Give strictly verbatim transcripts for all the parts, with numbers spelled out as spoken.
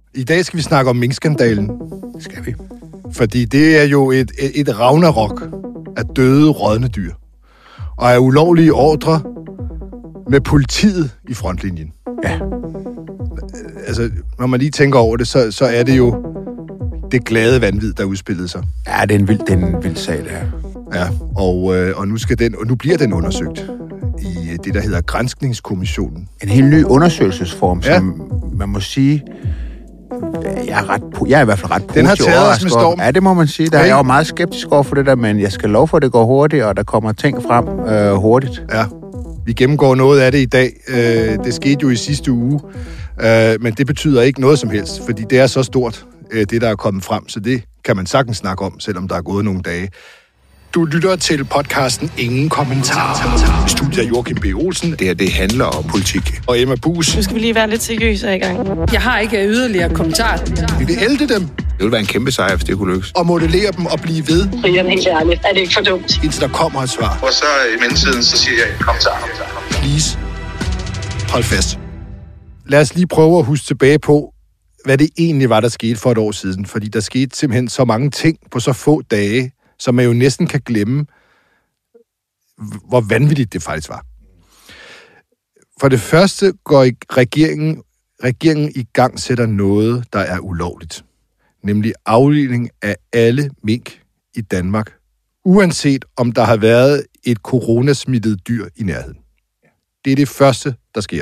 I dag skal vi snakke om minkskandalen. Skal vi? Fordi det er jo et, et, et ragnarok af døde, rådne dyr. Og af ulovlige ordre med politiet i frontlinjen. Ja. Altså, når man lige tænker over det, så, så er det jo det glade vanvid, der udspillede sig. Ja, det er en vild, det er en vild sag, det her. Ja, og, øh, og, nu skal den, og nu bliver den undersøgt i det, der hedder Granskningskommissionen. En helt ny undersøgelsesform, Ja. som man må sige... Jeg er, ret, jeg er i hvert fald ret positiv. Den har taget os med storm. Ja, det må man sige. Der er Okay. jeg jo meget skeptisk over for det der, men jeg skal love for, at det går hurtigt, og der kommer ting frem øh, hurtigt. Ja, vi gennemgår noget af det i dag. Øh, det skete jo i sidste uge, øh, men det betyder ikke noget som helst, fordi det er så stort, øh, det der er kommet frem, så det kan man sagtens snakke om, selvom der er gået nogle dage. Du lytter til podcasten Ingen Kommentarer. I studiet er Joachim B. Olsen. Det her, det handler om politik. Og Emma Buus. Nu skal vi lige være lidt seriøse i gang. Jeg har ikke yderligere kommentarer. Vi vil ælde dem Det ville være en kæmpe sejr, hvis det kunne lykkes. og modellere dem og blive ved, Brian, helt ærligt. Er det ikke for dumt? indtil der kommer et svar. Og så i mellemtiden, så siger jeg, kom så. Please, hold fast. Lad os lige prøve at huske tilbage på, hvad det egentlig var, der skete for et år siden. Fordi der skete simpelthen så mange ting på så få dage, som man jo næsten kan glemme, hvor vanvittigt det faktisk var. For det første går regeringen, regeringen i gang sætter noget, der er ulovligt. Nemlig aflivning af alle mink i Danmark, uanset om der har været et coronasmittet dyr i nærheden. Det er det første, der sker.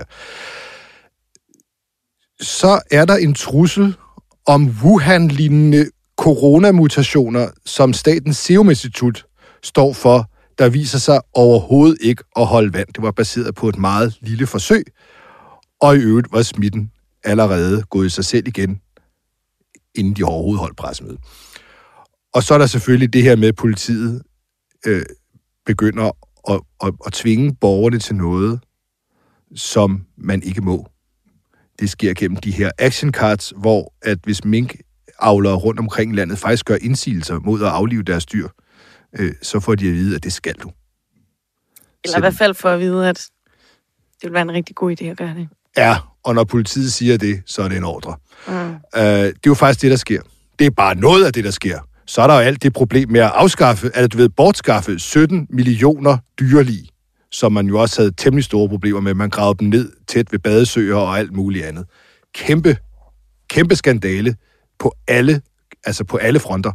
Så er der en trussel om Wuhan-lignende coronamutationer, som Statens Serum Institut står for, der viser sig overhovedet ikke at holde vand. Det var baseret på et meget lille forsøg, og i øvrigt var smitten allerede gået i sig selv igen, inden de overhovedet holdt pressemøde. Og så er der selvfølgelig det her med, at politiet øh, begynder at, at, at tvinge borgerne til noget, som man ikke må. Det sker gennem de her action cards, hvor at hvis minkavlere rundt omkring landet faktisk gør indsigelser mod at aflive deres dyr, øh, så får de at vide, at det skal du. Eller i hvert fald for at vide, at det vil være en rigtig god idé at gøre det. Ja, og når politiet siger det, så er det en ordre. Mm. Øh, det er jo faktisk det, der sker. Det er bare noget af det, der sker. Så er der jo alt det problem med at afskaffe, eller du ved, bortskaffe sytten millioner dyrelig, som man jo også havde temmelig store problemer med. Man gravede dem ned tæt ved badesøer og alt muligt andet. Kæmpe, kæmpe skandale på alle, altså på alle fronter.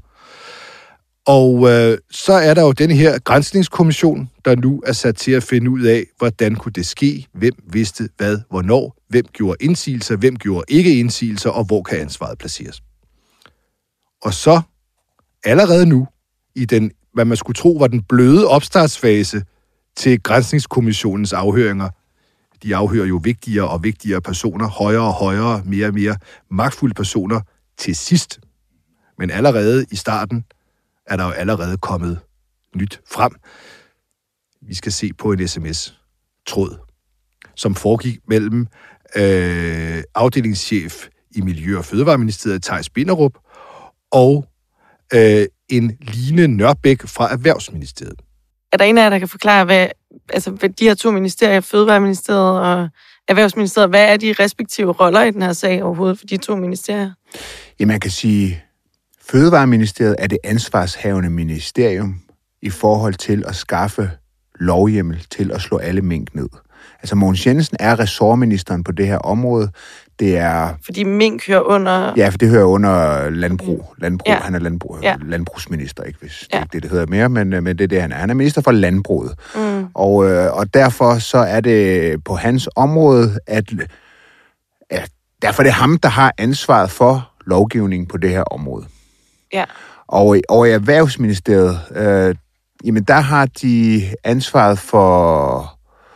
Og øh, så er der jo den her granskningskommission, der nu er sat til at finde ud af, hvordan kunne det ske, hvem vidste hvad, hvornår, hvem gjorde indsigelser, hvem gjorde ikke indsigelser, og hvor kan ansvaret placeres. Og så allerede nu, i den, hvad man skulle tro var den bløde opstartsfase til granskningskommissionens afhøringer, de afhører jo vigtigere og vigtigere personer, højere og højere, mere og mere magtfulde personer til sidst. Men allerede i starten er der jo allerede kommet nyt frem. Vi skal se på en sms-tråd, som foregik mellem øh, afdelingschef i Miljø- og Fødevareministeriet, Theis Binderup, og øh, en Line Nørbæk fra Erhvervsministeriet. Er der en af jer, der kan forklare, hvad, altså, hvad de her to ministerier, Fødevareministeriet og Erhvervsministeriet, hvad er de respektive roller i den her sag overhovedet for de to ministerier? Ja, man kan sige, Fødevareministeriet er det ansvarshavende ministerium i forhold til at skaffe lovhjemmel til at slå alle mink ned. Altså, Mogens Jensen er ressortministeren på det her område. Det er... Fordi mink hører under... Ja, for det hører under landbrug. landbrug. Ja. Han er landbrug, Ja. landbrugsminister, ikke hvis det Ja. er ikke det, det hedder mere, men, men det er det, han er. Han er minister for landbruget. Mm. Og, øh, og derfor så er det på hans område, at, at derfor er det ham, der har ansvaret for lovgivningen på det her område. Ja. Og, og i Erhvervsministeriet, øh, jamen der har de ansvaret for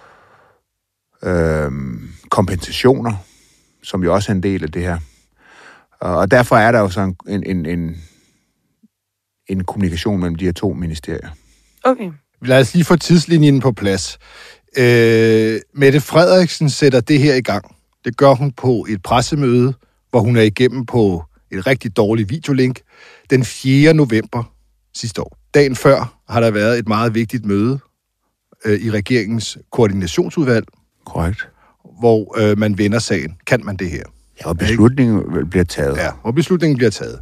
øh, kompensationer, som jo også er en del af det her. Og derfor er der jo så en, en, en, en kommunikation mellem de her to ministerier. Okay. Lad os lige få tidslinjen på plads. Øh, Mette Frederiksen sætter det her i gang. Det gør hun på et pressemøde, hvor hun er igennem på et rigtig dårligt videolink den fjerde november sidste år. Dagen før har der været et meget vigtigt møde øh, i regeringens koordinationsudvalg, Korrekt. hvor øh, man vender sagen. Kan man det her? Ja, og beslutningen bliver taget. Ja, og beslutningen bliver taget.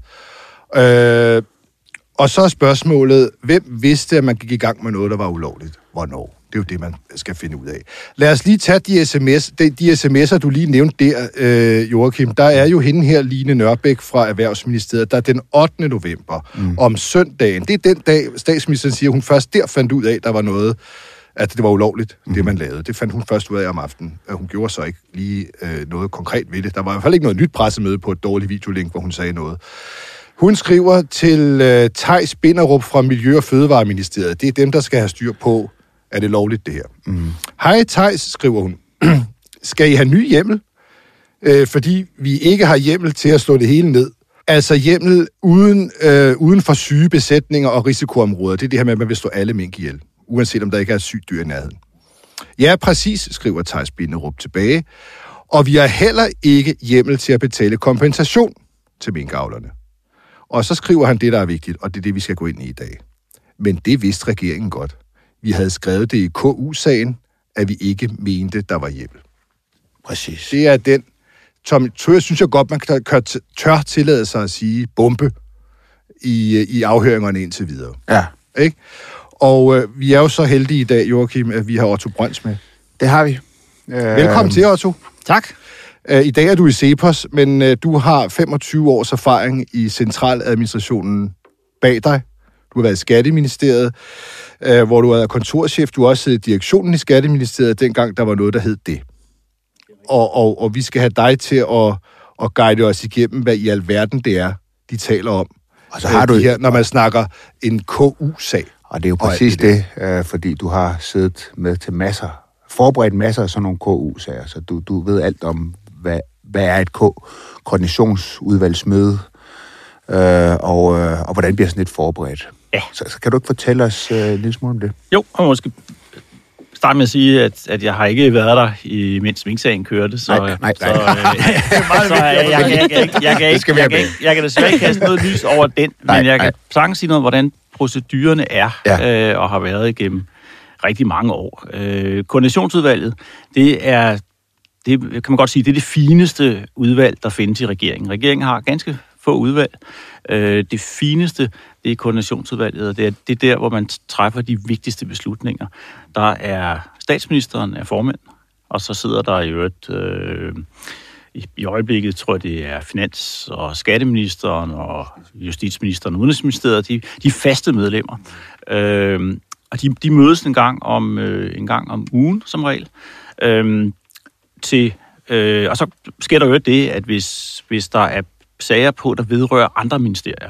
Øh, og så er spørgsmålet, hvem vidste, at man gik i gang med noget, der var ulovligt? Hvornår? Det er jo det, man skal finde ud af. Lad os lige tage de, sms, de, de sms'er, du lige nævnte der, øh, Joachim. Der er jo hende her, Line Nørbæk fra Erhvervsministeriet, der den ottende november mm. om søndagen. Det er den dag, statsministeren siger, hun først der fandt ud af, at der var noget, at det var ulovligt, mm. det man lavede. Det fandt hun først ud af om aftenen. Hun gjorde så ikke lige øh, noget konkret ved det. Der var i hvert fald ikke noget nyt pressemøde på et dårligt videolink, hvor hun sagde noget. Hun skriver til øh, Theis Binderup fra Miljø- og Fødevareministeriet. Det er dem, der skal have styr på, er det lovligt, det her. Mm. Hej Theis, skriver hun. Skal I have ny hjemmel? Øh, fordi vi ikke har hjemmel til at slå det hele ned. Altså hjemmel uden, øh, uden for syge besætninger og risikoområder. Det er det her med, at man vil slå alle mink ihjel, uanset om der ikke er sygt dyr i nærheden. Ja, præcis, skriver Theis Binderup tilbage. Og vi har heller ikke hjemmel til at betale kompensation til minkavlerne. Og så skriver han det, der er vigtigt, og det er det, vi skal gå ind i i dag. Men det vidste regeringen godt. Vi havde skrevet det i K U-sagen, at vi ikke mente, der var hjemmel. Præcis. Det er den, Tom, jeg synes jeg godt, man kan tør tillade sig at sige bombe i, i afhøringerne indtil videre. Ja. Ikke? Og øh, vi er jo så heldige i dag, Joachim, at vi har Otto Brøns med. Det har vi. Velkommen til, Otto. Tak. I dag er du i CEPOS, men øh, du har femogtyve års erfaring i centraladministrationen bag dig. Du har været i Skatteministeriet, øh, hvor du er kontorchef. Du har også siddet i direktionen i Skatteministeriet, dengang der var noget, der hed det. Og, og, og vi skal have dig til at, at guide os igennem, hvad i alverden det er, de taler om. Og så har du de her, når man snakker en K U-sag. Og det er jo præcis det, det øh, fordi du har siddet med til masser, forberedt masser af sådan nogle K U-sager, så du, du ved alt om, hvad, hvad er et K-koordinationsudvalgsmøde, øh, og, øh, og hvordan bliver sådan et forberedt. Ja. Så, så kan du ikke fortælle os øh, en lille smule om det? Jo, og måske starte med at sige, at, at jeg har ikke været der, i, mens minksagen kørte, så, nej, nej, så, øh, så jeg, jeg, jeg, jeg, jeg, kan ikke, jeg, kan ikke, jeg kan desværre ikke kaste noget lys over den, nej, men jeg kan sagtens sige noget om, hvordan procedurerne er, ja. øh, og har været igennem rigtig mange år. Øh, Koordinationsudvalget, det er, det kan man godt sige, det er det fineste udvalg, der findes i regeringen. Regeringen har ganske få udvalg. Øh, det fineste, det er koordinationsudvalget, og det er, det er der, hvor man træffer de vigtigste beslutninger. Der er statsministeren er formand, og så sidder der i øvrigt, øh, i, i øjeblikket tror jeg, det er finans- og skatteministeren og justitsministeren og udenrigsministeriet, de, de faste medlemmer. Øh, og de, de mødes en gang om, øh, en gang om ugen, som regel. Øh, til, øh, og så sker der jo det, at hvis, hvis der er sager på, der vedrører andre ministerier.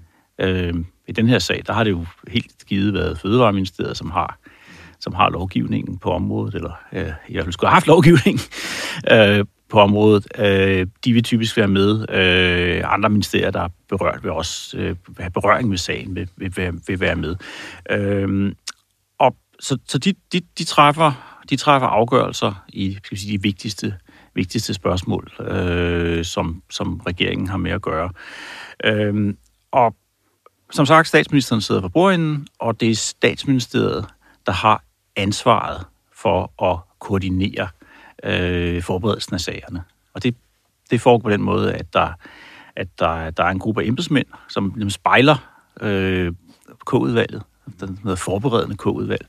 Øh, I den her sag, der har det jo helt givet været Fødevareministeriet, som har, som har lovgivningen på området, eller øh, jeg ville skulle have haft lovgivning øh, på området. Øh, de vil typisk være med. Øh, andre ministerier, der er berørt, vil også øh, have berøring med sagen, vil, vil, vil, vil være med. Øh, og så så de, de, de, træffer, de træffer afgørelser i skal vi sige, de vigtigste vigtigste spørgsmål, øh, som, som regeringen har med at gøre. Øh, og som sagt, statsministeren sidder for bordenden, og det er statsministeriet, der har ansvaret for at koordinere øh, forberedelsen af sagerne. Og det, det foregår på den måde, at der, at der, der er en gruppe af embedsmænd, som spejler øh, K-udvalget, den hedder forberedende K-udvalg,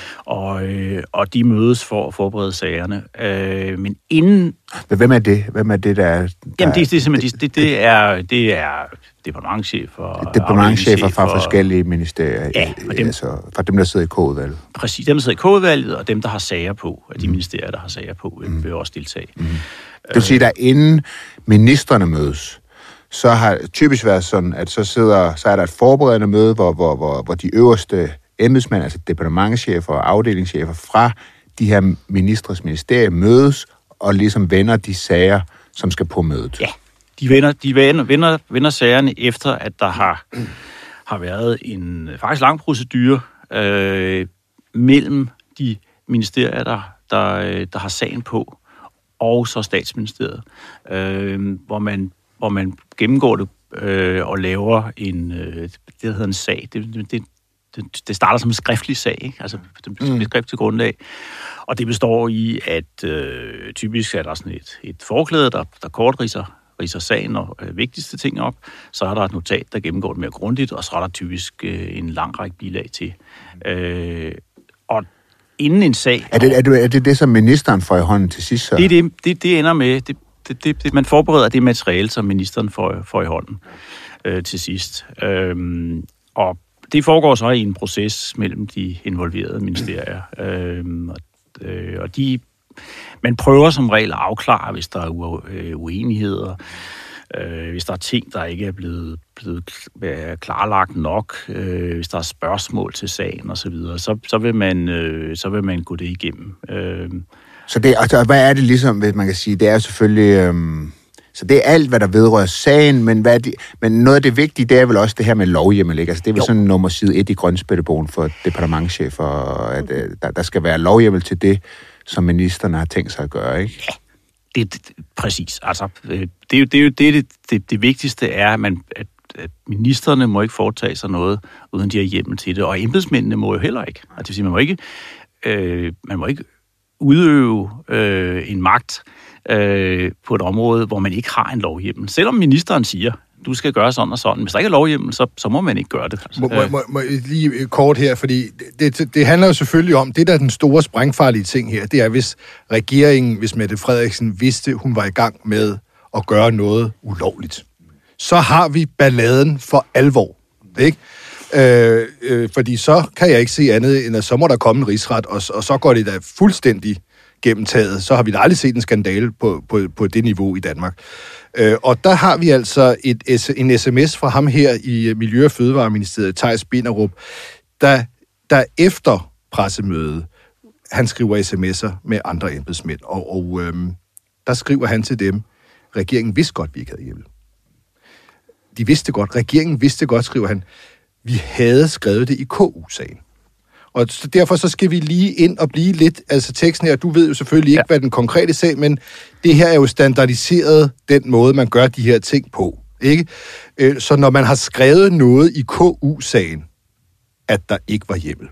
og, øh, og de mødes for at forberede sagerne. Øh, men inden... Men hvem er det? Hvem er det, der er... Der Jamen, det, det, det, det, det, er, det er departementchefer... Departementchefer fra forskellige ministerier. Ja, og dem, altså fra dem, der sidder i K-udvalget. Præcis, dem, der sidder i K-udvalget, og dem, der har sager på, og de mm. ministerier, der har sager på, mm. vil også deltage. Mm. Det vil sige, at inden ministerne mødes, så har det typisk været sådan, at så, sidder, så er der et forberedende møde, hvor, hvor, hvor, hvor de øverste embedsmænd, altså departementschefer og afdelingschefer fra de her ministres ministerier mødes og ligesom vender de sager, som skal på mødet. Ja, de vender, de vender, vender, vender sagerne efter, at der har, har været en faktisk lang procedure øh, mellem de ministerier, der, der, der har sagen på, og så statsministeriet, øh, hvor man hvor man gennemgår det øh, og laver en, øh, det hedder en sag. Det, det, det det, det starter som en skriftlig sag, ikke? Altså det bliver skrift til grundlag. Og det består i, at øh, typisk er der sådan et, et forklæde, der, der kort riser, riser sagen og øh, vigtigste ting op. Så er der et notat, der gennemgår det mere grundigt, og så er der typisk øh, en lang række bilag til. Øh, og inden en sag... Er det er det, er det, det som ministeren får i hånden til sidst? Så? Det, det, det, det ender med... Det, det, det, det, man forbereder det materiale, som ministeren får, får i hånden øh, til sidst. Øhm, og det foregår så i en proces mellem de involverede ministerier. Øhm, og, øh, og de... Man prøver som regel at afklare, hvis der er uenigheder, øh, hvis der er ting, der ikke er blevet, blevet klarlagt nok, øh, hvis der er spørgsmål til sagen osv., så, så, så, vil man, øh, så vil man gå det igennem. Øh. Så det, altså, hvad er det ligesom, hvis man kan sige, det er selvfølgelig... Øhm, så det er alt, hvad der vedrører sagen, men, hvad er det, men noget af det vigtige, det er vel også det her med lovhjemmel, ikke? Altså, det er vel jo. Sådan nummer side et i grønspættebogen for departementschefer, at øh, der, der skal være lovhjemmel til det, som ministerne har tænkt sig at gøre, ikke? Ja, det, det præcis. Altså, det, det er jo det, er jo det, det, det, det vigtigste er, at, man, at, at ministerne må ikke foretage sig noget, uden de har hjemmel til det, og embedsmændene må jo heller ikke. Altså, det vil sige, man må ikke, øh, man må ikke udøve øh, en magt øh, på et område, hvor man ikke har en lovhjemmel. Selvom ministeren siger, du skal gøre sådan og sådan. Hvis der ikke er lovhjemmel, så, så må man ikke gøre det. Altså, må, må, må, må lige kort her, fordi det, det, det handler jo selvfølgelig om, det der er den store sprængfarlige ting her, det er, hvis regeringen, hvis Mette Frederiksen vidste, hun var i gang med at gøre noget ulovligt. Så har vi balladen for alvor, ikke? Øh, øh, fordi så kan jeg ikke se andet, end at så må der komme en rigsret, og, og så går det da fuldstændig gennemtaget. Så har vi da aldrig set en skandale på, på, på det niveau i Danmark. Øh, og der har vi altså et, en sms fra ham her i Miljø- og Fødevareministeriet, Theis Binderup, der, der efter pressemødet, han skriver sms'er med andre embedsmænd, og, og øhm, der skriver han til dem, regeringen vidste godt, vi ikke havde hjemmel. De vidste godt, regeringen vidste godt, skriver han, vi havde skrevet det i K U-sagen. Og så derfor så skal vi lige ind og blive lidt, altså teksten her, du ved jo selvfølgelig ikke, ja. Hvad den konkrete sag, men det her er jo standardiseret den måde, man gør de her ting på, ikke? Så når man har skrevet noget i K U-sagen, at der ikke var hjemmel.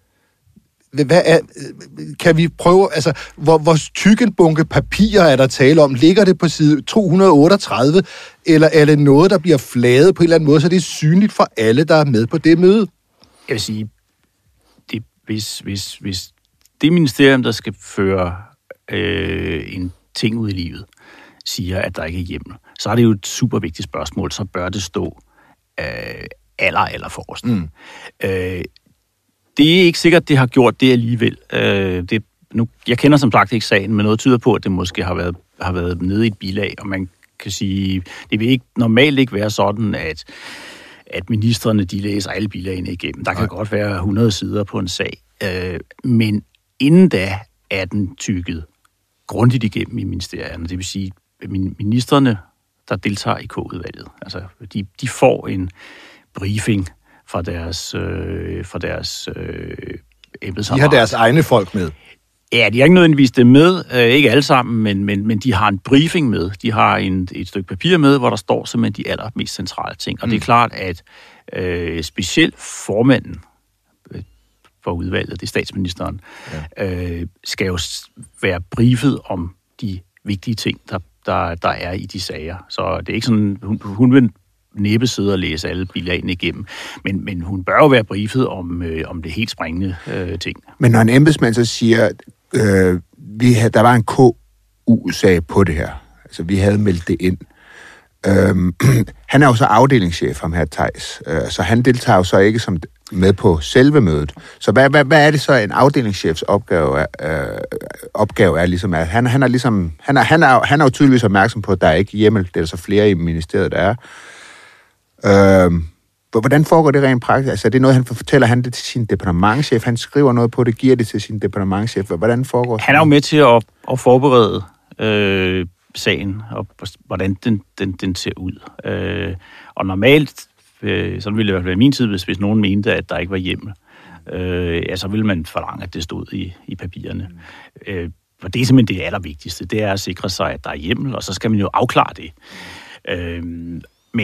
Hvad er, kan vi prøve, altså, hvor, hvor tyk en bunke papirer er der tale om? Ligger det på side to hundrede otteogtredive, eller er det noget, der bliver flaget på en eller anden måde, så det er synligt for alle, der er med på det møde? Jeg vil sige, det, hvis, hvis, hvis det ministerium, der skal føre øh, en ting ud i livet, siger, at der ikke er hjemmel, så er det jo et super vigtigt spørgsmål, så bør det stå øh, aller, aller forrest. Mm. Øh, Det er ikke sikkert, det har gjort det alligevel. Øh, det, nu, jeg kender som sagt ikke sagen, men noget tyder på, at det måske har været, har været nede i et bilag, og man kan sige, det vil ikke, normalt ikke være sådan, at, at ministerne de læser alle bilagene igennem. Der kan Nej. godt være hundrede sider på en sag, øh, men inden da er den tykket grundigt igennem i ministerierne. Det vil sige, at ministerne, der deltager i K-udvalget, altså de, de får en briefing fra deres, øh, fra deres øh, embedsapparat. De har deres egne folk med. Ja, de har ikke nødvendigvis det med, øh, ikke alle sammen, men, men, men de har en briefing med. De har en, et stykke papir med, hvor der står simpelthen de allermest centrale ting. Og mm. det er klart, at øh, specielt formanden øh, for udvalget, det er statsministeren, ja. øh, skal jo være briefet om de vigtige ting, der, der, der er i de sager. Så det er ikke sådan, hun, hun vil næppe sidde og læse alle bilagene igennem. Men, men hun bør jo være briefet om, øh, om det helt springende øh, ting. Men når en embedsmand så siger, øh, vi havde, der var en K U-sag på det her, altså vi havde meldt det ind. Øhm, han er jo så afdelingschef, ham her Theis, øh, så han deltager jo så ikke som med på selve mødet. Så hvad, hvad, hvad er det så, en afdelingschefs opgave er, øh, opgave er ligesom, at han, han er ligesom, han er, han er, han er jo tydeligvis opmærksom på, at der er ikke hjemmel, det er der så flere i ministeriet, der er. Øh, hvordan foregår det rent praktisk? Altså, er det noget, han fortæller han det til sin departementschef? Han skriver noget på det, giver det til sin departementschef. Hvordan foregår det? Han er jo med til at, at forberede øh, sagen, og hvordan den, den, den ser ud. Øh, og normalt, øh, sådan ville det i hvert fald være min tid, hvis, hvis nogen mente, at der ikke var hjemmel, øh, ja, så ville man forlange, at det stod i, i papirerne. Mm. Øh, for det er simpelthen det allervigtigste. Det er at sikre sig, at der er hjemmel, og så skal man jo afklare det. Øh, men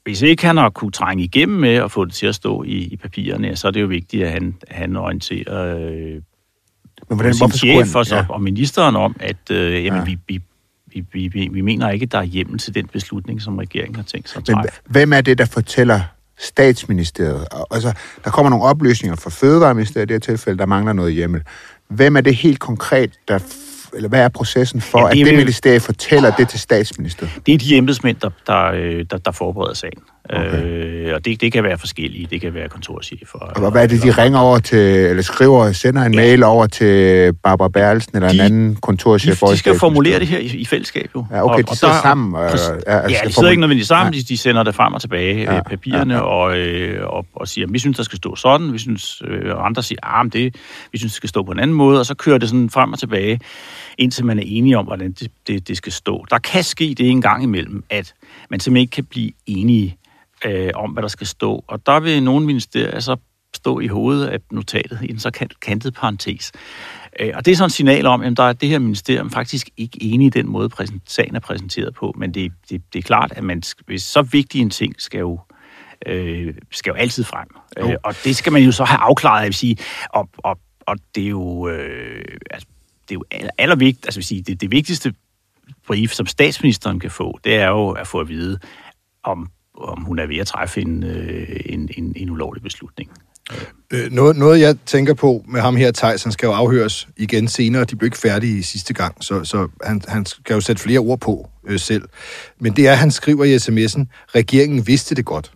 hvis ikke han har kunne trænge igennem med at få det til at stå i, i papirerne, så er det jo vigtigt, at han, han orienterer øh, Men hvordan, sin chef og, ja. og ministeren om, at øh, jamen, ja. vi, vi, vi, vi, vi mener ikke, at der er hjemmel til den beslutning, som regeringen har tænkt sig at træffe. Men hvem er det, der fortæller Statsministeriet? Altså, der kommer nogle oplysninger fra Fødevareministeriet i det her tilfælde, der mangler noget hjemmel. Hvem er det helt konkret, der eller hvad er processen for, ja, det at det ministerie fortæller det til Statsministeriet? Det er de embedsmænd, der, der, der, der forbereder sagen. Okay. Øh, og det, det kan være forskellige. Det kan være kontorchefer. Og hvad er det, de ringer over til, eller skriver, sender en ja. mail over til Barbara Bertelsen eller de, en anden kontorchef? De, de skal formulere det her i, i fællesskab, jo. Ja, okay, og, de og sidder der, sammen. Og, ja, ja, de sidder ikke nødvendigvis sammen. De, de sender det frem og tilbage, ja, papirerne, ja, ja. Og, øh, og, og siger, vi synes, der skal stå sådan. Vi synes, øh, og andre siger, ah, det, vi synes, det skal stå på en anden måde. Og så kører det sådan frem og tilbage, indtil man er enige om, hvordan det, det, det skal stå. Der kan ske det en gang imellem, at man simpelthen ikke kan blive enige øh, om, hvad der skal stå. Og der vil nogle ministerier så stå i hovedet af notatet i en så kantet parentes. Øh, og det er sådan et signal om, at der er det her ministerium faktisk ikke enige i den måde, præsent, sagen er præsenteret på. Men det, det, det er klart, at man, hvis så vigtig en ting skal jo, øh, skal jo altid frem. Oh. Øh, og det skal man jo så have afklaret, jeg vil sige. Og, og, og det er jo... Øh, altså, det er jo aller, allervigtigt, altså vil sige, det, det vigtigste brief, som statsministeren kan få, det er jo at få at vide, om, om hun er ved at træffe en, en, en, en ulovlig beslutning. Øh, noget, noget, jeg tænker på med ham her, Theis, han skal jo afhøres igen senere. De blev ikke færdige sidste gang, så, så han, han skal jo sætte flere ord på øh, selv. Men det er, han skriver i sms'en, regeringen vidste det godt.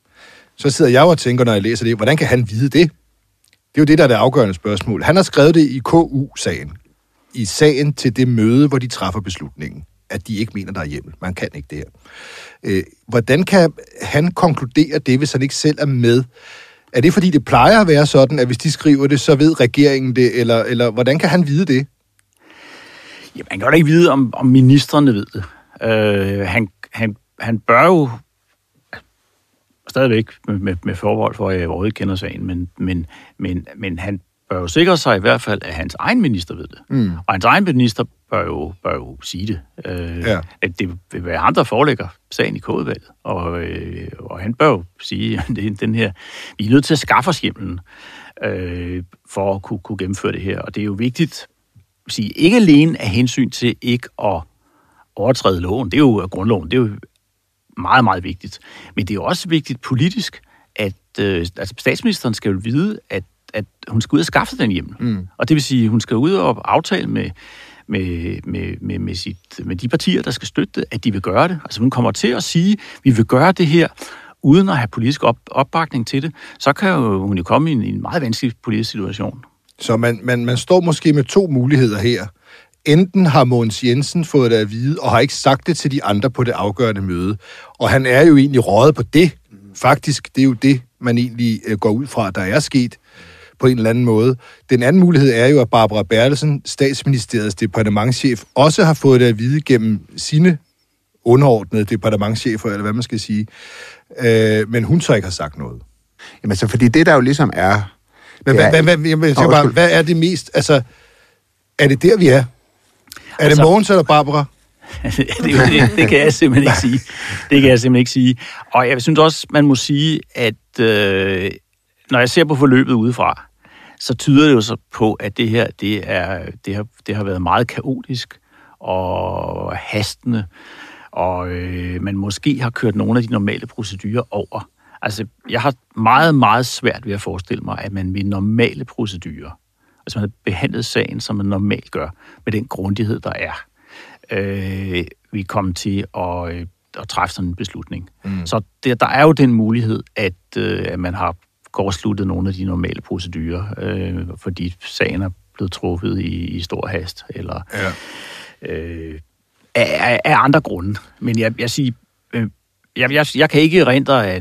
Så sidder jeg og tænker, når jeg læser det, hvordan kan han vide det? Det er jo det, der er det afgørende spørgsmål. Han har skrevet det i K U-sagen. I sagen til det møde, hvor de træffer beslutningen, at de ikke mener, der er hjemmel. Man kan ikke det her. Øh, hvordan kan han konkludere det, hvis han ikke selv er med? Er det, fordi det plejer at være sådan, at hvis de skriver det, så ved regeringen det, eller, eller hvordan kan han vide det? Ja, man kan jo ikke vide, om, om ministerne ved det. Øh, han, han, han bør jo stadigvæk med, med, med forbehold for, at jeg overhovedet kender sagen, men, men, men, men han bør jo sikre sig i hvert fald, at hans egen minister ved det. Mm. Og hans egen minister bør jo, bør jo sige det. Øh, ja. At det vil være ham, der forelægger sagen i K-udvalget. Og, øh, og han bør jo sige, at den her, vi er nødt til at skaffe os hjemmelen øh, for at kunne, kunne gennemføre det her. Og det er jo vigtigt at sige, ikke alene af hensyn til ikke at overtræde loven. Det er jo grundloven. Det er jo meget, meget vigtigt. Men det er også vigtigt politisk, at øh, altså statsministeren skal jo vide, at at hun skal ud og skaffe den hjemmel. Mm. Og det vil sige, at hun skal ud og aftale med, med, med, med, med, sit, med de partier, der skal støtte det, at de vil gøre det. Altså hun kommer til at sige, at vi vil gøre det her, uden at have politisk op, opbakning til det. Så kan jo, hun jo komme i en, en meget vanskelig politisk situation. Så man, man, man står måske med to muligheder her. Enten har Mogens Jensen fået det at vide, og har ikke sagt det til de andre på det afgørende møde. Og han er jo egentlig røget på det. Faktisk, det er jo det, man egentlig går ud fra, der er sket på en eller anden måde. Den anden mulighed er jo, at Barbara Bertelsen, statsministeriets departementschef, også har fået det at vide gennem sine underordnede departementschefer, eller hvad man skal sige. Øh, men hun så ikke har sagt noget. Jamen så, fordi det der jo ligesom er... Men hvad, hvad, hvad, jeg oh, bare, hvad er det mest... Altså, er det der, vi er? Er altså, det Mogens eller Barbara? det, det, det kan jeg simpelthen ikke sige. Det kan jeg simpelthen ikke sige. Og jeg synes også, man må sige, at øh, når jeg ser på forløbet udefra, så tyder det jo så på, at det her, det, er, det, har, det har været meget kaotisk og hastende, og øh, man måske har kørt nogle af de normale procedurer over. Altså, jeg har meget, meget svært ved at forestille mig, at man med normale procedurer, altså man har behandlet sagen, som man normalt gør, med den grundighed, der er, øh, vi kommer til at, øh, at træffe sådan en beslutning. Mm. Så det, der er jo den mulighed, at, øh, at man har kortsluttet nogle af de normale procedurer, øh, fordi sagen er blevet truffet i, i stor hast, eller ja. øh, af, af andre grunde. Men jeg, jeg siger, øh, jeg, jeg, jeg kan ikke erindre, at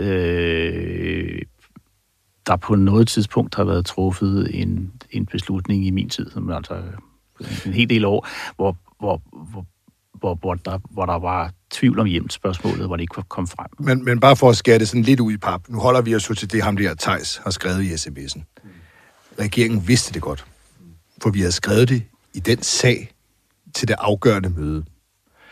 øh, der på noget tidspunkt har været truffet en, en beslutning i min tid, som altså en hel del år, hvor, hvor, hvor, hvor, hvor, der, hvor der var tvivl om hjemmelsspørgsmålet, hvor det ikke kom frem. Men, men bare for at skære det sådan lidt ud i pap, nu holder vi os jo til det, ham der Theis har skrevet i sms'en. Regeringen vidste det godt, for vi havde skrevet det i den sag til det afgørende møde.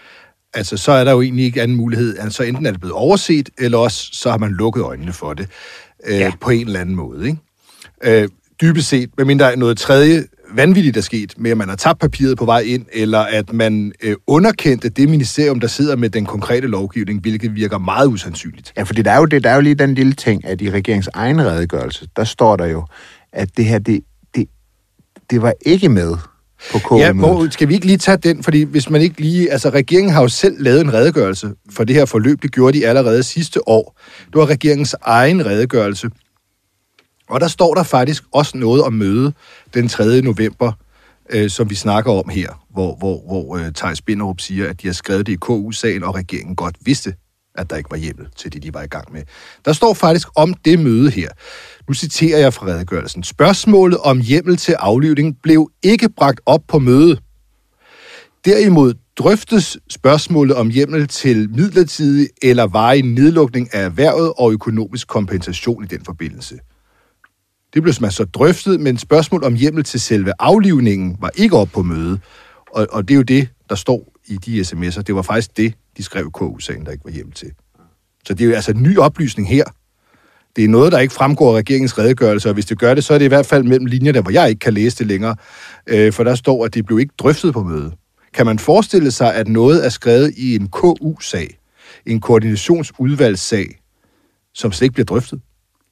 Altså, så er der jo egentlig ikke anden mulighed. Altså, enten er det blevet overset, eller også så har man lukket øjnene for det øh, ja. på en eller anden måde, ikke? Øh, dybest set, medmindre noget tredje vanvittigt er sket, med at man har tabt papiret på vej ind, eller at man øh, underkendte det ministerium, der sidder med den konkrete lovgivning, hvilket virker meget usandsynligt. Ja, fordi der er jo, det, der er jo lige den lille ting, at i regeringens egen redegørelse, der står der jo, at det her, det, det, det var ikke med på K U-mødet. Ja, hvor, skal vi ikke lige tage den? Fordi hvis man ikke lige... Altså, regeringen har jo selv lavet en redegørelse for det her forløb. Det gjorde de allerede sidste år. Det var regeringens egen redegørelse. Og der står der faktisk også noget om møde den tredje november, øh, som vi snakker om her, hvor, hvor, hvor øh, Theis Binderup siger, at de har skrevet det i K U-sagen, og regeringen godt vidste, at der ikke var hjemmel til det, de var i gang med. Der står faktisk om det møde her. Nu citerer jeg fra redegørelsen. Spørgsmålet om hjemmel til aflivning blev ikke bragt op på mødet. Derimod drøftes spørgsmålet om hjemmel til midlertidig eller varig nedlukning af erhvervet og økonomisk kompensation i den forbindelse. Det blev så drøftet, men spørgsmål om hjemmel til selve aflivningen var ikke op på mødet. Og, og det er jo det, der står i de sms'er. Det var faktisk det, de skrev i K U-sagen, der ikke var hjemmel til. Så det er jo altså en ny oplysning her. Det er noget, der ikke fremgår af regeringens redegørelse, og hvis det gør det, så er det i hvert fald mellem linjerne, hvor jeg ikke kan læse det længere. Øh, for der står, at det blev ikke drøftet på mødet. Kan man forestille sig, at noget er skrevet i en K U-sag, en koordinationsudvalgssag, som slet ikke bliver drøftet?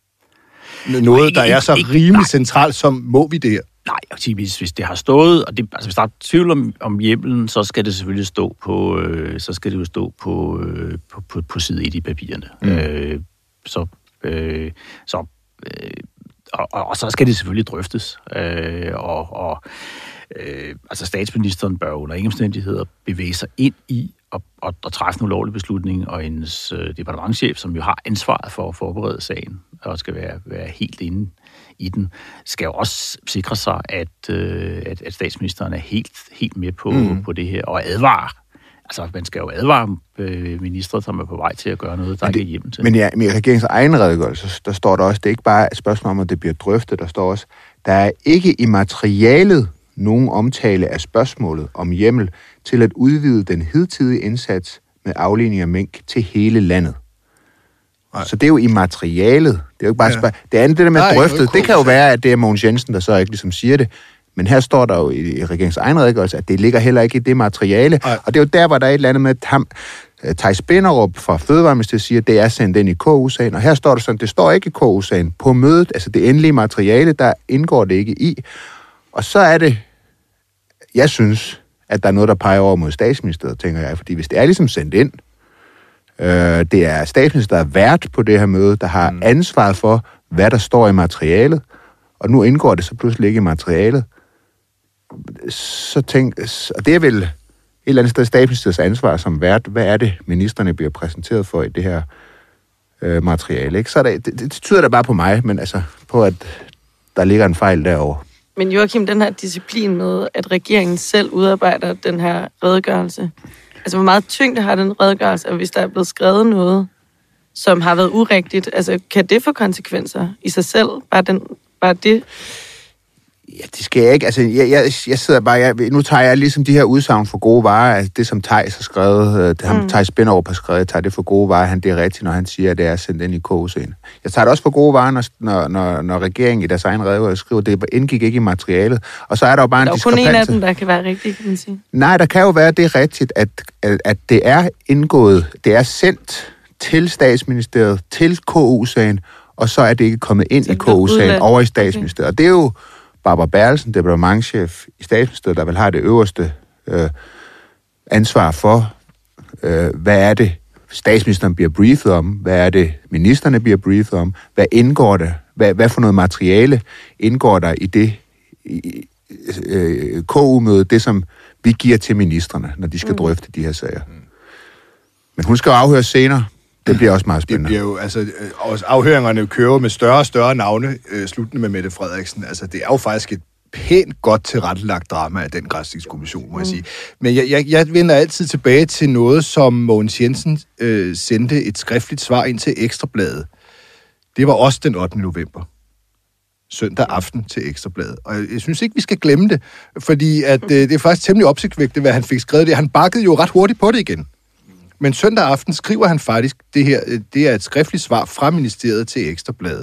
Noget, der er så rimelig centralt, som må vi det her? Nej, jeg vil sige, hvis, hvis det har stået, og det, altså hvis der er tvivl om, om hjemmelen, så skal det selvfølgelig stå på, øh, så skal det jo stå på, øh, på, på, på side et i papirerne. Mm. Øh, så, øh, så øh, og, og, og så skal det selvfølgelig drøftes. Øh, og og øh, altså statsministeren bør under ingen omstændigheder bevæge sig ind i og, og, og træffe en ulovlig beslutning, og hendes øh, departementschef, som jo har ansvaret for at forberede sagen, og skal være, være helt inde i den, skal jo også sikre sig, at, øh, at, at statsministeren er helt, helt med på, mm. på det her, og advare. Altså, man skal jo advare øh, ministre, som er på vej til at gøre noget, der men det, ikke er hjemme til. Men ja, i regeringens egen redegørelse, der står der også, det er ikke bare et spørgsmål om, at det bliver drøftet, der står også, der er ikke i materialet nogen omtale af spørgsmålet om hjemmel til at udvide den hidtidige indsats med aflivning af mink til hele landet. Nej. Så det er jo i materialet. Det er jo ikke bare ja. spørg- Det andet, det der med drøftet, det kan jo være, at det er Mogens Jensen, der så ikke ligesom siger det. Men her står der jo i regeringens egen redegørelse, at det ligger heller ikke i det materiale. Ej. Og det er jo der, hvor der er et eller andet med, at ham, Theis Binderup fra Fødevareministeriet siger, at det er sendt ind i K U-sagen. Og her står der sådan, det står ikke i K U-sagen. På mødet, altså det endelige materiale, der indgår det ikke i. Og så er det, jeg synes, at der er noget, der peger over mod statsministeriet, tænker jeg. Fordi hvis det er ligesom sendt ind, øh, det er statsministeriet, der er vært på det her møde, der har mm. ansvaret for, hvad der står i materialet, og nu indgår det så pludselig ikke i materialet, så tænk, og det er vel et eller andet sted statsministeriets ansvar som vært, hvad er det, ministerne bliver præsenteret for i det her øh, materiale, ikke? Så det, det, det tyder da bare på mig, men altså på, at der ligger en fejl derovre. Men Joachim, den her disciplin med, at regeringen selv udarbejder den her redegørelse, altså hvor meget tyngde har den redegørelse, og hvis der er blevet skrevet noget, som har været urigtigt, altså kan det få konsekvenser i sig selv? Bare, den, bare det? Ja, det skal jeg ikke. Altså, jeg, jeg, jeg sidder bare... Jeg, nu tager jeg ligesom de her udsagn for gode varer, altså det, som Theis har skrevet, det ham mm. Theis Binderup har skrevet, jeg tager det for gode varer, han det er rigtigt, når han siger, at det er sendt ind i K U-sagen. Jeg tager det også for gode varer, når, når, når, når regeringen i deres egen redegørelse skriver, det indgik ikke i materialet. Og så er der jo bare en diskrepans. Der er kun en af dem, der kan være rigtig, kan man sige. Nej, der kan jo være det rigtigt, at, at, at det er indgået, det er sendt til statsministeriet, til K U-sagen, og så er det ikke kommet ind så i K U-sagen over i statsministeriet. Okay. Og det er jo Barbara Bertelsen, departementschef i statsministeriet, der vil have det øverste øh, ansvar for, øh, hvad er det, statsministeren bliver briefet om, hvad er det, ministerne bliver briefet om, hvad indgår der, hvad, hvad for noget materiale indgår der i det i, øh, K U-møde, det som vi giver til ministerne, når de skal mm. drøfte de her sager. Men hun skal jo afhøres senere. Det bliver også meget spændende. Det bliver jo, altså, afhøringerne kører med større og større navne, øh, sluttende med Mette Frederiksen. Altså, det er jo faktisk et pænt godt tilrettelagt drama af den granskningskommission, må mm. jeg sige. Men jeg, jeg, jeg vender altid tilbage til noget, som Mogens Jensen øh, sendte et skriftligt svar ind til Ekstrabladet. Det var også den ottende november. Søndag aften til Ekstrabladet. Og jeg synes ikke, vi skal glemme det, fordi at, øh, det er faktisk temmelig opsigtsvækkende, hvad han fik skrevet det. Han bakkede jo ret hurtigt på det igen. Men søndag aften skriver han faktisk, det her, det er et skriftligt svar fra ministeriet til Ekstrabladet,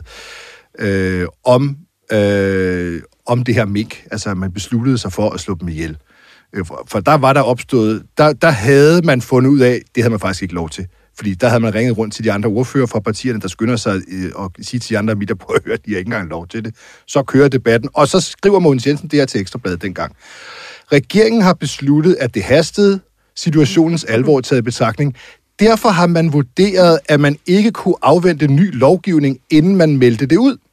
øh, om, øh, om det her mink. Altså, man besluttede sig for at slå dem ihjel. Øh, for, for der var der opstået, der, der havde man fundet ud af, det havde man faktisk ikke lov til. Fordi der havde man ringet rundt til de andre ordfører fra partierne, der skynder sig øh, og sige til de andre midter på at høre, de har ikke engang lov til det. Så kører debatten, og så skriver Mogens Jensen det her til Ekstrabladet dengang. Regeringen har besluttet, at det hastede, situationens alvor taget i betragtning. Derfor har man vurderet, at man ikke kunne afvente ny lovgivning, inden man meldte det ud,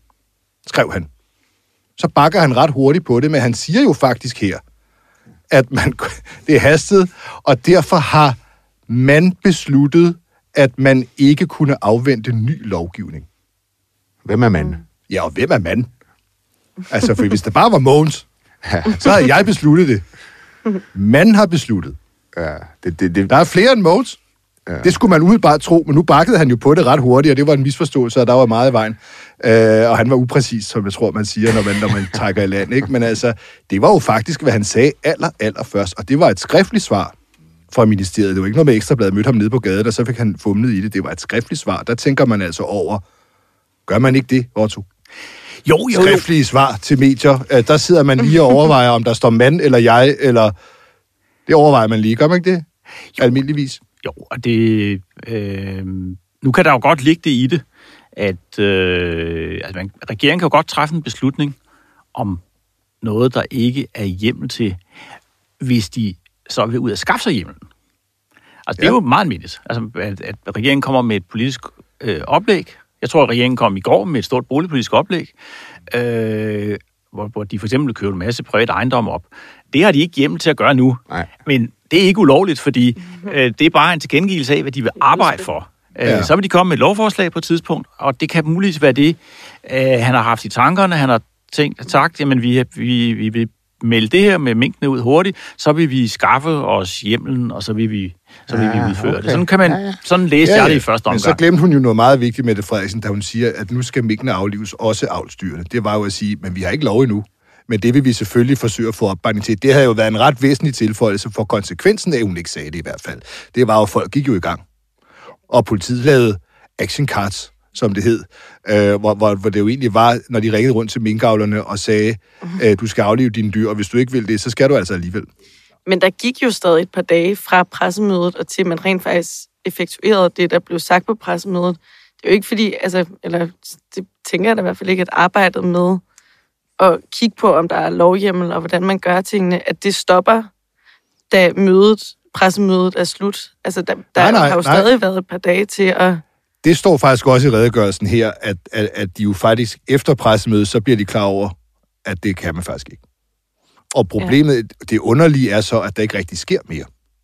skrev han. Så bakker han ret hurtigt på det, men han siger jo faktisk her, at man, det er hastet, og derfor har man besluttet, at man ikke kunne afvente ny lovgivning. Hvem er man? Ja, og hvem er man? Altså, for hvis det bare var Mogens, så havde jeg besluttet det. Man har besluttet. Ja, det, det, det. Der er flere end Mogens. Ja. Det skulle man umiddelbart tro, men nu bakkede han jo på det ret hurtigt, og det var en misforståelse, og der var meget i vejen. Øh, og han var upræcis, som jeg tror, man siger, når man, når man trækker i land. Ikke? Men altså, det var jo faktisk, hvad han sagde aller, aller først, og det var et skriftligt svar fra ministeriet. Det var ikke noget med Ekstrabladet, mødte ham nede på gaden, og så fik han fumlet i det. Det var et skriftligt svar. Der tænker man altså over, gør man ikke det, Otto? Jo, jo, jo. Skriftlige svar til medier. Der sidder man lige og overvejer, om der står mand eller jeg, eller... Det overvejer man lige, gør man ikke det? Jo. Almindeligvis. Jo, og det... Øh, nu kan der jo godt ligge det i det, at øh, altså man, regeringen kan jo godt træffe en beslutning om noget, der ikke er hjemmel til, hvis de så vil ud og skaffe sig hjemmelen. Altså, det er ja. jo meget almindeligt, altså, at, at regeringen kommer med et politisk øh, oplæg. Jeg tror, at regeringen kom i går med et stort boligpolitisk oplæg, øh, hvor, hvor de for eksempel køber en masse privat ejendom op. Det har de ikke hjemmel til at gøre nu. Nej. Men det er ikke ulovligt, fordi øh, det er bare en tilkendegivelse af, hvad de vil arbejde for. Ja. Øh, så vil de komme med et lovforslag på et tidspunkt, og det kan muligvis være det, øh, han har haft i tankerne. Han har tænkt, sagt, jamen vi, vi, vi vil melde det her med minkene ud hurtigt, så vil vi skaffe os hjemmelen, og så vil vi, så vil ja, vi udføre okay. det. Sådan kan man, ja, ja. sådan læse ja, ja. jeg det i første omgang. Men så glemte hun jo noget meget vigtigt, Mette Frederiksen, da hun siger, at nu skal minkene aflives, også avlsdyrene. Det var jo at sige, men vi har ikke lov endnu. Men det vil vi selvfølgelig forsøge at få opbakning til. Det havde jo været en ret væsentlig tilføjelse for konsekvensen af, hun ikke sagde det i hvert fald. Det var jo, at folk gik jo i gang. Og politiet lavede action cards, som det hed, øh, hvor, hvor, hvor det jo egentlig var, når de ringede rundt til minkavlerne og sagde, øh, du skal aflive dine dyr, og hvis du ikke vil det, så skal du altså alligevel. Men der gik jo stadig et par dage fra pressemødet, og til man rent faktisk effektuerede det, der blev sagt på pressemødet. Det er jo ikke fordi, altså, eller det tænker jeg da i hvert fald ikke, at arbejdet med at kigge på, om der er lovhjemmel, og hvordan man gør tingene, at det stopper, da mødet, pressemødet er slut. Altså, der, der nej, nej, har jo nej. stadig været et par dage til at... Det står faktisk også i redegørelsen her, at, at, at de jo faktisk efter pressemødet, så bliver de klar over, at det kan man faktisk ikke. Og problemet, ja. det underlige er så, at der ikke rigtig sker mere.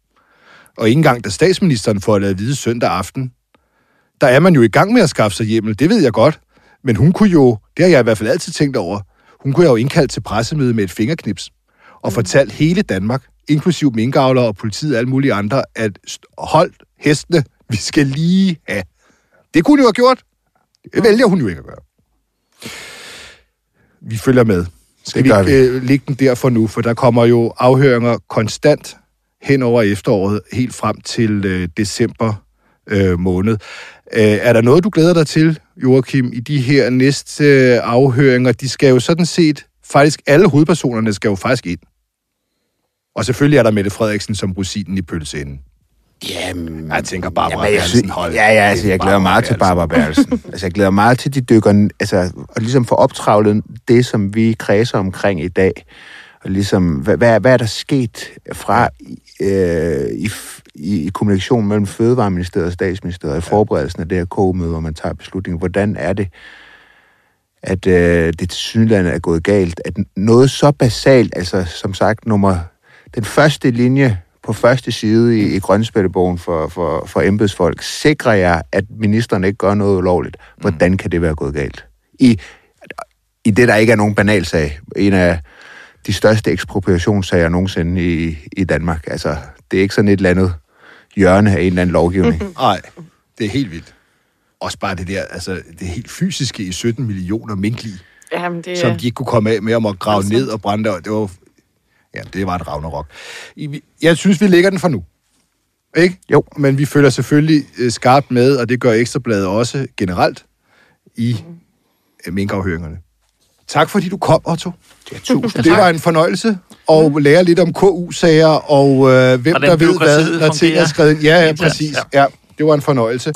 Og ikke engang, da statsministeren får lavet vide søndag aften, der er man jo i gang med at skaffe sig hjemmel, det ved jeg godt, men hun kunne jo, det har jeg i hvert fald altid tænkt over, hun kunne jo indkalde til pressemøde med et fingerknips, og mm. fortalt hele Danmark, inklusiv minkavlere og politiet og alle mulige andre, at hold hestene, vi skal lige have. Det kunne hun jo have gjort. Det vælger hun jo ikke at gøre. Vi følger med. Skal vi, vi. Øh, lægge den der for nu, for der kommer jo afhøringer konstant hen over efteråret, helt frem til øh, december øh, måned. Øh, er der noget, du glæder dig til, Joachim, i de her næste øh, afhøringer? De skal jo sådan set, faktisk alle hovedpersonerne skal jo faktisk ind. Og selvfølgelig er der Mette Frederiksen som rosinen i pølseenden. Jamen, jeg tænker Barbara jamen, Bertelsen. Hold. Ja, ja, altså, jeg glæder meget til Barbara Bertelsen. Altså, jeg glæder meget til de dykker, altså, og ligesom få optravlet det, som vi kredser omkring i dag. Og ligesom, hvad, hvad, hvad er der sket fra øh, i, i, i kommunikationen mellem Fødevareministeriet og Statsministeriet, i forberedelsen af det her kogemøde, hvor man tager beslutninger. Hvordan er det, at øh, det til synligheden er gået galt? At noget så basalt, altså som sagt, nummer, den første linje på første side i, i Grønspættebogen for, for, for embedsfolk, sikrer jeg, at ministeren ikke gør noget ulovligt. Hvordan kan det være gået galt? I, i det, der ikke er nogen banalsag. En af de største ekspropriationssager nogensinde i, i Danmark. Altså, det er ikke sådan et eller andet hjørne af en eller anden lovgivning. Nej, det er helt vildt. Også bare det der, altså det helt fysiske i sytten millioner minklig, Jamen, det... som de ikke kunne komme af med om at grave altså... ned og brænde. Det var, ja, det var et ragnarok. Jeg synes, vi lægger den for nu. Ikke? Jo. Men vi følger selvfølgelig øh, skarpt med, og det gør Ekstrabladet også generelt i øh, minkafhøringerne. Tak fordi du kom, Otto. Ja, tusind Det var en fornøjelse at lære lidt om K U-sager, og øh, hvem der ved hvad, når ting er skrevet ind. Ja, ja, præcis. Ja, det var en fornøjelse.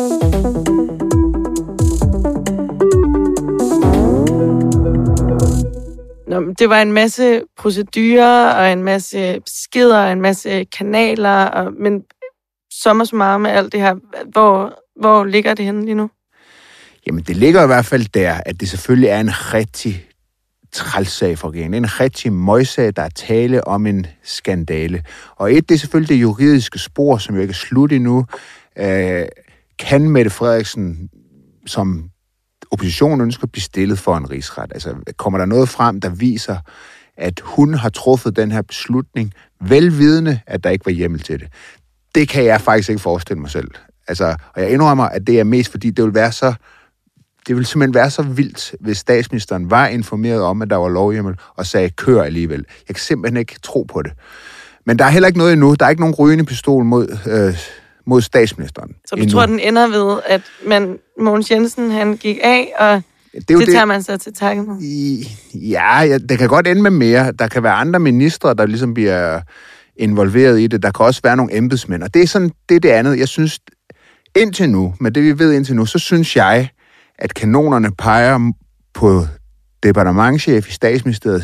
Nå, det var en masse procedurer, og en masse beskeder, og en masse kanaler, og, men sommer så meget med alt det her. Hvor, hvor ligger det henne lige nu? Jamen, det ligger i hvert fald der, at det selvfølgelig er en rigtig trælsag for regeringen. En rigtig møjsag, der er tale om en skandale. Og et, det er selvfølgelig det juridiske spor, som jo ikke er slut endnu. Øh, kan Mette Frederiksen, som oppositionen ønsker, blive stillet for en rigsret? Altså, kommer der noget frem, der viser, at hun har truffet den her beslutning, velvidende, at der ikke var hjemmel til det? Det kan jeg faktisk ikke forestille mig selv. Altså, og jeg indrømmer, at det er mest, fordi det vil være så Det ville simpelthen være så vildt, hvis statsministeren var informeret om, at der var lovhjemmel, og sagde, kør alligevel. Jeg kan simpelthen ikke tro på det. Men der er heller ikke noget endnu. Der er ikke nogen rygende pistol mod, øh, mod statsministeren. Så du endnu. tror, den ender ved, at man, Mogens Jensen han gik af, og det, det tager det, man så til takke med? Ja, ja, det kan godt ende med mere. Der kan være andre ministre, der ligesom bliver involveret i det. Der kan også være nogle embedsmænd. Og det er sådan, det er det andet. Jeg synes, indtil nu, med det vi ved indtil nu, så synes jeg, at kanonerne peger på departementschef i statsministeriet,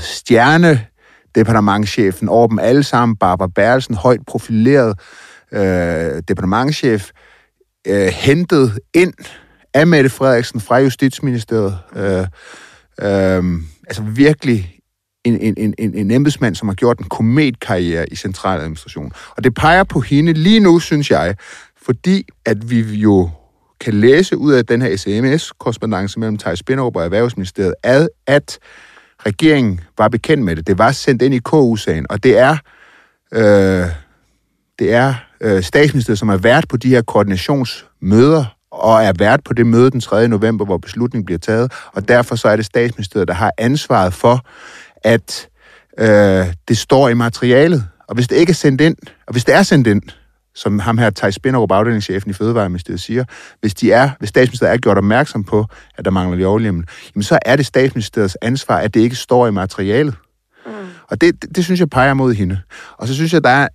stjerne-departementschefen over dem alle sammen, Barbara Bertelsen, højt profileret øh, departementschef, øh, hentet ind af Mette Frederiksen fra Justitsministeriet. Øh, øh, altså virkelig en, en, en, en embedsmand, som har gjort en kometkarriere i centraladministration. Og det peger på hende lige nu, synes jeg, fordi at vi jo kan læse ud af den her S M S-korrespondance mellem Theis Binderup og Erhvervsministeriet, at, at regeringen var bekendt med det. Det var sendt ind i K U-sagen, og det er, øh, det er øh, statsministeriet, som er vært på de her koordinationsmøder, og er vært på det møde den tredje november, hvor beslutningen bliver taget, og derfor så er det statsministeriet, der har ansvaret for, at øh, det står i materialet. Og hvis det ikke er sendt ind, og hvis det er sendt ind, som ham her, Theis Binderup, afdelingschefen i Fødevareministeriet, siger, hvis, de er, hvis statsministeriet er gjort opmærksom på, at der mangler lovhjemmel, jamen så er det statsministeriets ansvar, at det ikke står i materialet. Mm. Og det, det, det synes jeg peger mod hende. Og så synes jeg, der er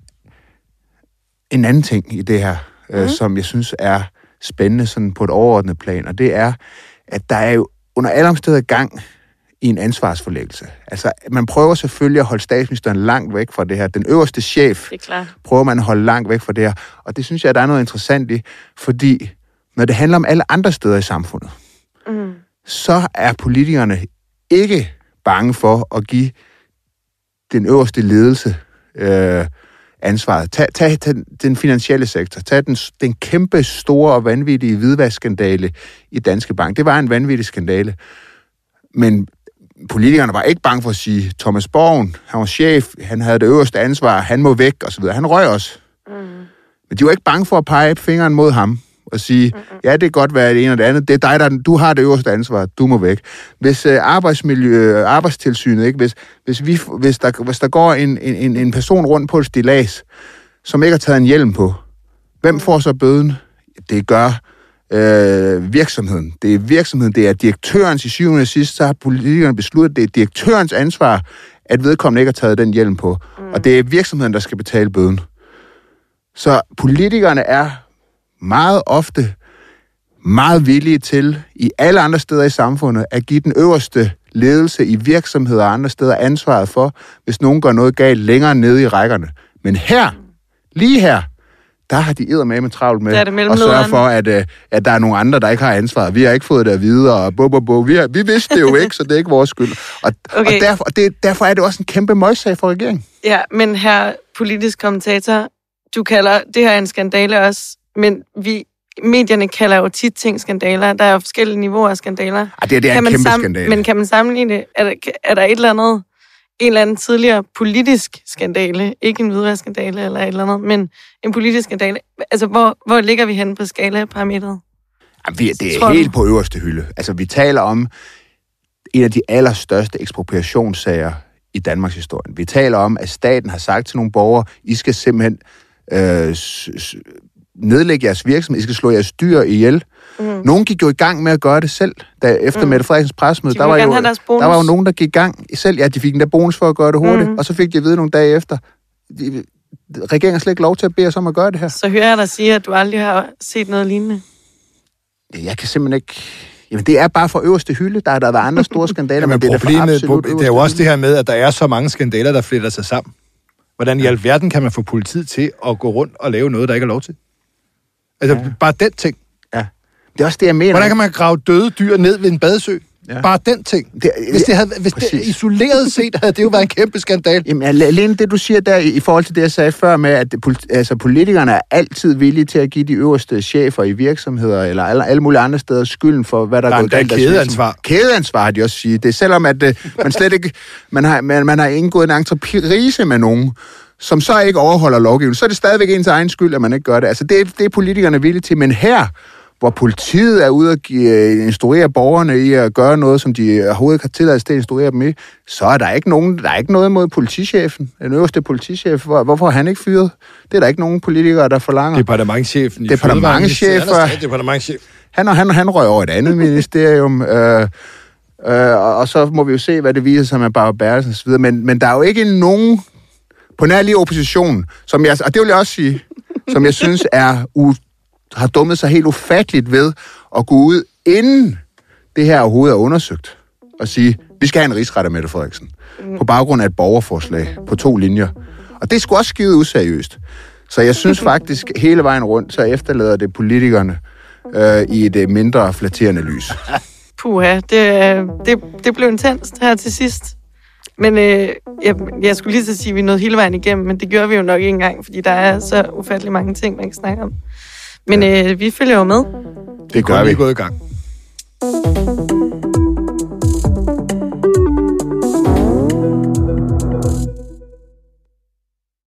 en anden ting i det her, mm. øh, som jeg synes er spændende sådan på et overordnet plan, og det er, at der er jo under alle omstændigheder gang i en ansvarsforlæggelse. Altså, man prøver selvfølgelig at holde statsministeren langt væk fra det her. Den øverste chef prøver man at holde langt væk fra det her. Og det synes jeg, der er noget interessant i, fordi når det handler om alle andre steder i samfundet, mm. så er politikerne ikke bange for at give den øverste ledelse øh, ansvaret. Tag, tag, tag den finansielle sektor. Tag den, den kæmpe store og vanvittige hvidvaskskandale i Danske Bank. Det var en vanvittig skandale. Men politikerne var ikke bange for at sige, Thomas Borgen, han var chef, han havde det øverste ansvar, han må væk, og så videre. Han røg også. Mm. Men de var ikke bange for at pege fingeren mod ham og sige, mm-hmm. ja, det kan godt være det ene og det andet, det er dig, der du har det øverste ansvar, du må væk. Hvis uh, arbejdsmiljø, arbejdstilsynet, ikke? Hvis, hvis, vi, hvis, der, hvis der går en, en, en person rundt på et stillads, som ikke har taget en hjelm på, hvem får så bøden? Det gør Øh, virksomheden. Det er virksomheden, det er direktørens i syvende og sidst, så har politikerne besluttet, det er direktørens ansvar, at vedkommende ikke har taget den hjelm på. Mm. Og det er virksomheden, der skal betale bøden. Så politikerne er meget ofte meget villige til, i alle andre steder i samfundet, at give den øverste ledelse i virksomheder og andre steder ansvaret for, hvis nogen gør noget galt længere nede i rækkerne. Men her, lige her, der har de eddermame travlt med at sørge for, at, at der er nogle andre, der ikke har ansvar. Vi har ikke fået det at vide, og bo, bo, bo. Vi, har, vi vidste det jo ikke, så det er ikke vores skyld. Og, okay. og derfor, det, derfor er det også en kæmpe møgssag for regeringen. Ja, men her politisk kommentator, du kalder det her en skandale også, men vi, medierne kalder jo tit ting skandaler. Der er jo forskellige niveauer af skandaler. Ja, det, det er kan en kæmpe sam- skandale. Men kan man sammenligne det? Er der, er der et eller andet, en eller anden tidligere politisk skandale, ikke en hvidvaskskandale eller et eller andet, men en politisk skandale. Altså, hvor, hvor ligger vi henne på skala-parametret? Ja, vi, det er Tror helt du? på øverste hylde. Altså, vi taler om en af de allerstørste ekspropriationssager i Danmarks historie. Vi taler om, at staten har sagt til nogle borgere, I skal simpelthen øh, s- s- nedlægge jeres virksomhed, I skal slå jeres dyr ihjel. Mm. Nogen gik jo i gang med at gøre det selv, da efter mm. Mette Frederiksens pressemøde. De der var, jo, der var jo nogen, der gik i gang selv. Ja, de fik en der bonus for at gøre det hurtigt, mm. og så fik de at vide nogle dage efter. De, regeringen har slet ikke lov til at bede os om at gøre det her. Så hører jeg dig sige, at du aldrig har set noget lignende. Jeg kan simpelthen ikke... Jamen, det er bare for øverste hylde. Der har der været andre store skandaler, Jamen, men det er problemet, for det er jo også det her med, at der er så mange skandaler, der fletter sig sammen. Hvordan i alverden kan man få politiet til at gå rundt og lave noget, der ikke er lov til? Altså, ja. bare den ting. Ja. Det er også det, jeg mener. Hvordan kan man grave døde dyr ned ved en badesø? Ja. Bare den ting. Det, hvis det havde, hvis det isoleret set, havde det jo været en kæmpe skandal. Jamen, alene det, du siger der, i forhold til det, jeg sagde før med, at altså, politikerne er altid villige til at give de øverste chefer i virksomheder, eller alle, alle mulige andre steder, skylden for, hvad der, der er gået galt. Der er kædeansvar. Kædeansvar, har de også sige. Det er selvom, at uh, man slet ikke, man har, man, man har indgået en entreprise med nogen, som så ikke overholder lovgivningen, så er det stadigvæk ens egen skyld, at man ikke gør det. Altså, det, det er politikerne villige til, men her, hvor politiet er ude at give, instruere borgerne i at gøre noget, som de overhovedet ikke har tilladelse til at instruere dem i, så er der ikke nogen, der er ikke noget mod politichefen, den øverste politichef. Hvor, hvorfor er han ikke fyret? Det er der ikke nogen politikere, der forlanger. Departementschefen. Departementschefer. Departementchef. Han, han, han røg over et andet ministerium, øh, øh, og så må vi jo se, hvad det viser sig med Barbara Bertelsen og så videre. Men, men der er jo ikke nogen på nær lige oppositionen, som jeg, og det vil jeg også sige, som jeg synes er u har dummet sig helt ufatteligt ved at gå ud, inden det her overhovedet er undersøgt, og sige, vi skal have en rigsret af Mette Frederiksen, på baggrund af et borgerforslag på to linjer. Og det er sgu også skidt useriøst. Så jeg synes faktisk, hele vejen rundt, så efterlader det politikerne øh, i et mindre flatterende lys. Puha, det, det, det blev intenst her til sidst. Men øh, jeg, jeg skulle lige så sige, at vi nåede hele vejen igennem, men det gjorde vi jo nok ikke engang, fordi der er så ufattelig mange ting, man kan snakke om. Men øh, vi følger jo med. Det gør vi. Vi er gået i gang.